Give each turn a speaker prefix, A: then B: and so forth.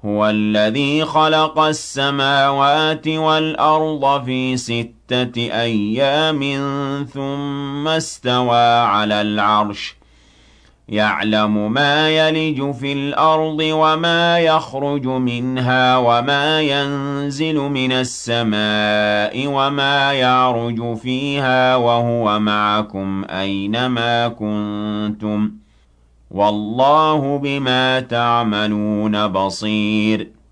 A: هُوَ الَّذِي خَلَقَ السَّمَاوَاتِ وَالْأَرْضَ فِي 6 أَيَّامٍ ثُمَّ اسْتَوَىٰ عَلَى الْعَرْشِ يَعْلَمُ مَا يَلِجُ فِي الْأَرْضِ وَمَا يَخْرُجُ مِنْهَا وَمَا يَنزِلُ مِنَ السَّمَاءِ وَمَا يَعْرُجُ فِيهَا وَهُوَ مَعَكُمْ أَيْنَ مَا كُنتُمْ ۚ وَاللَّهُ بِمَا تَعْمَلُونَ بَصِيرٌ